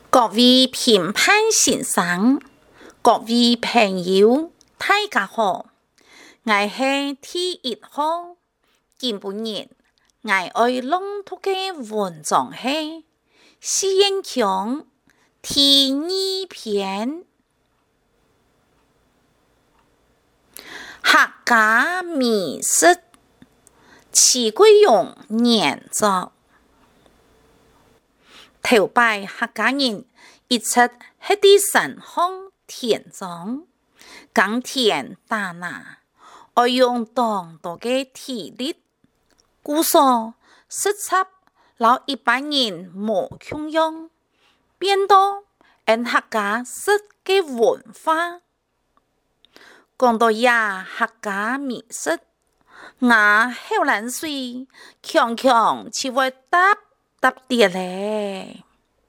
各位评判先生，各位朋友，大家好，我是第一號。今日我要朗讀的文章是《四言腔》第2篇。客家美食，徐桂榮研造。頭擺客家人一出喺啲山鄉田莊耕田打拿，愛用當多嘅體力，故所實測老一般人無窮用，變到因客家式嘅文化。講到呀客家美食，我後來水強強就會答啲咧。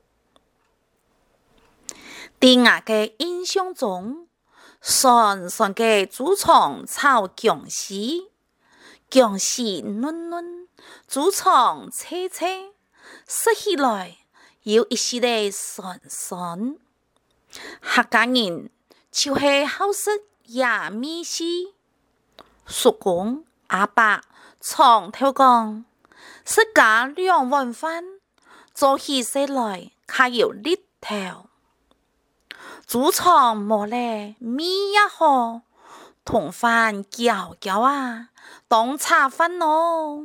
在我嘅印象中，酸嘅豬腸炒薑絲，薑絲嫩嫩，豬腸脆脆，食起來有一絲的酸酸。客家人就是好食野米絲，叔公阿伯常頭講，食家2碗飯，做起食來較有力頭。豬腸冇咧，米也好，同飯攪攪啊，當茶飯咯。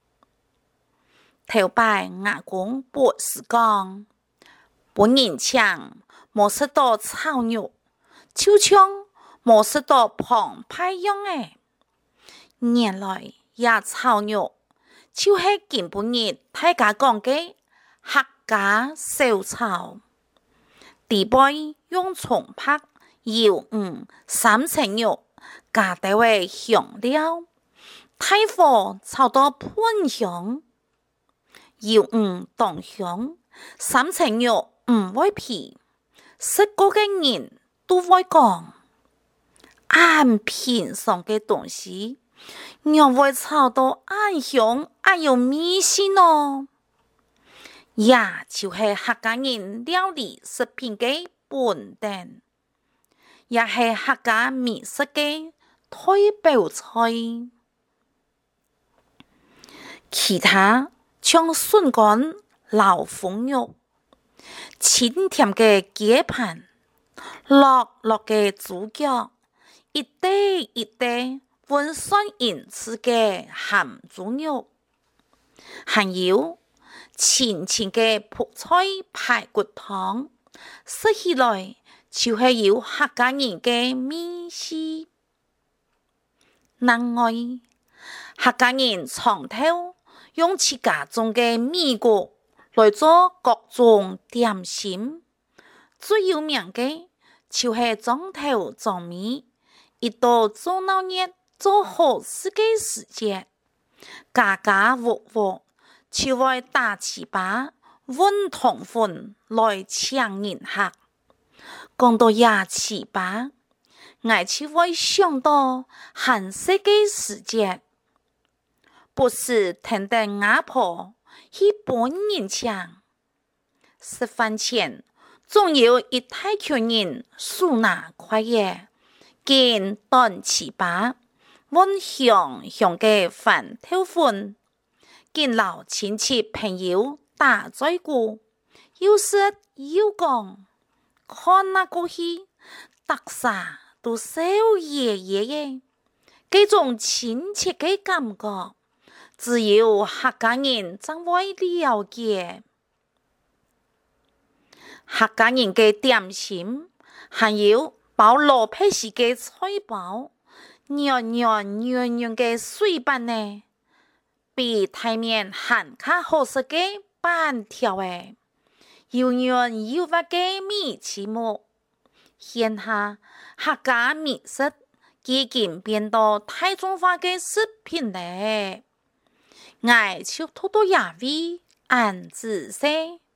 頭擺阿公博士講，本人強冇食到炒肉，就像冇食到澎湃樣誒。原來也炒肉，就是今本日大家講嘅客家小炒。底杯用蔥拍、油3層肉，加啲位香料，大火炒到噴香，油當香，3層肉唔會皮，食過嘅人都會講，咁平常嘅東西，又會炒到咁香，咁有味線咯。也就是客家人料理食品嘅本店，也是客家美食嘅代表菜。其他像筍乾、老鳳肉、清甜嘅雞盤、落嘅豬腳，一堆一堆溫酸飲吃嘅鹹豬肉，還有清清嘅泡菜排骨湯，食起來就是有客家人嘅味絲。另外，客家人常頭用自家種嘅米穀來做各種點心，最有名嘅就是莊頭莊米，一到做鬧熱做好事嘅時節，家家戶戶就會打糍粑、揾糖粉來請人客。講到呀糍粑，我就會想到寒食嘅時節，不是聽得阿婆去幫人請，食飯前總有一大群人手拿筷子，見燉糍粑，揾香香嘅飯頭粉，見老親戚朋友打嘴鼓，又食又講，看那個戲，大家都笑爺爺嘅，這種親切嘅感覺，只有客家人才會了解。客家人嘅點心，還有包羅皮士嘅菜包，圓嘅水板呢，比台面還較好食嘅板條誒，又圓又滑嘅米糍粿。現下客家美食已經變到大眾化嘅食品咧，我就多多也為按仔細。